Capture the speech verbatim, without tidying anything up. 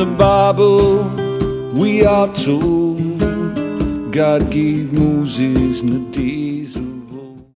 the Bible we are told God gave Moses no days of